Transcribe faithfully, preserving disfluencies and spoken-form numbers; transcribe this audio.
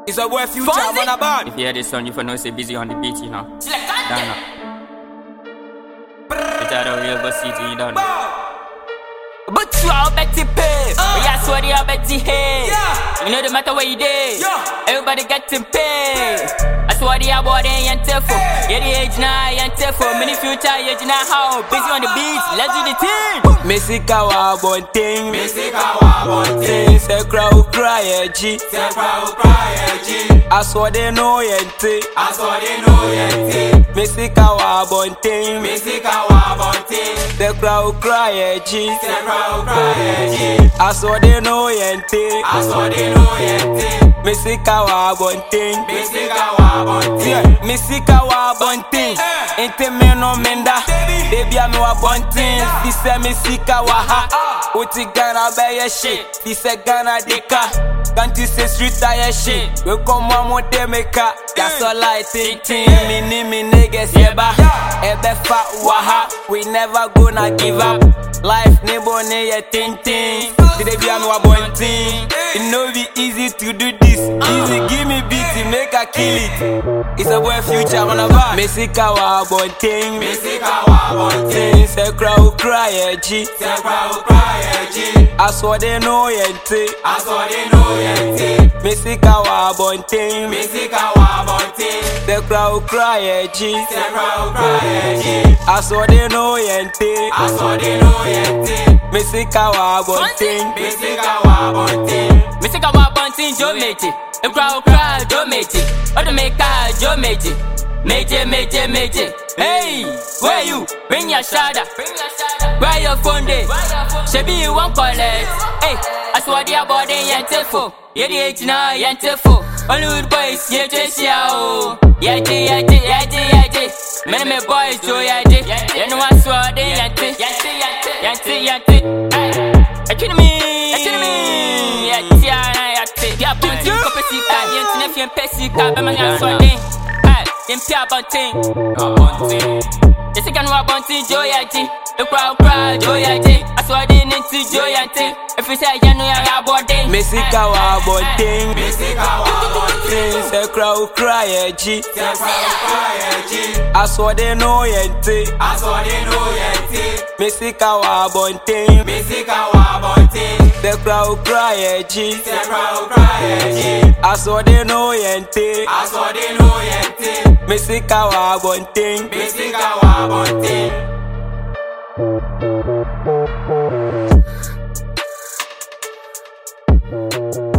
It's a boy Future on a band. If you hear this song, you for know say busy on the beat, you know. Dana. It's out of real boss city, you don't know. But you all bet to pay. Uh, but yeah, sorry, I bet to hate. Yeah. You know the matter what you did. Yeah. Everybody get to pay. I swear the about it ain't tough. Yeah, the age now ain't tough. Many future age now how busy on the beats. Let's do the thing. Mesika wa bon thing. Mesika wa bon thing. Se crowd cry edgy. Se crowd cry edgy. I swear they know yente. I swear they know yente. Mesika wa bon thing. Mesika wa bon thing. Se crowd cry edgy. Se crowd cry edgy. I swear they know yente. I swear they know yente. Mesika wa bon thing. Mesika wa bon thing. Mesika wa bon thing. Inte me no menda. Baby I know a bon thing. She say mesika wa ha. Uti Ghana buy your shit. She say Ghana deka. Can't you say street tire shit? We come one more day maker. That's all I think. Me ni me niggas yeba. Ebe fat waha. We never gonna give up. Life nebo ne ye ting ting. Today be I'm a bon thing. It no be easy to do this. Easy give me beat make I kill it. It's a boy Future on a bar. Mesika wa bon thing. Mesika wa bon thing. Se crowd cry edgy. Se crowd cry edgy. I swear they know yente. I swear they know yente. Mesika wa bon thing. Mesika wa bon thing. Se crowd cry edgy. Se crowd cry edgy. I swear they know yente. I swear they know yente. Mesika wa bon thing. Mesika wa bon thing. Mesika wa bon thing, Joe mate. The crowd cry, Joe mate. Or the maker, Joe mate. Major, major, major. Hey, where you? Bring your shadow. Where your phone day? Shebi you won't collect. Hey, I swear the body ain't telefone. Yeah, the age now ain't telephone. Hollywood boys, yeah, just yeah, yeah, yeah, yeah, yeah, yeah. Many me boys, Joe, yeah, yeah. You know I swear they ain't it. Yeah, yeah, yeah, yeah. Hey, I kill me, I kill me. Yeah, yeah, yeah, yeah. Yeah, but you go see that. You ain't never been pessy. But man, I swear they. Them pure bunting, bunting. They say can wa bunting, Joe Yaji. The crowd cry, Joe Yaji. I saw they need to Joe Yaji. If you say you know you're body, Mesika wa bunting, Mesika wa bunting. Se crowd cry edgy. Se crowd cry edgy. I saw they know yente. I saw they know yente. Mesika wa bunting, Mesika wa bunting. Se crowd cry edgy. Se crowd cry edgy. I saw they know yente. I saw they know yente. Mesika wa bunting. Mesika wa bunting. Thank you.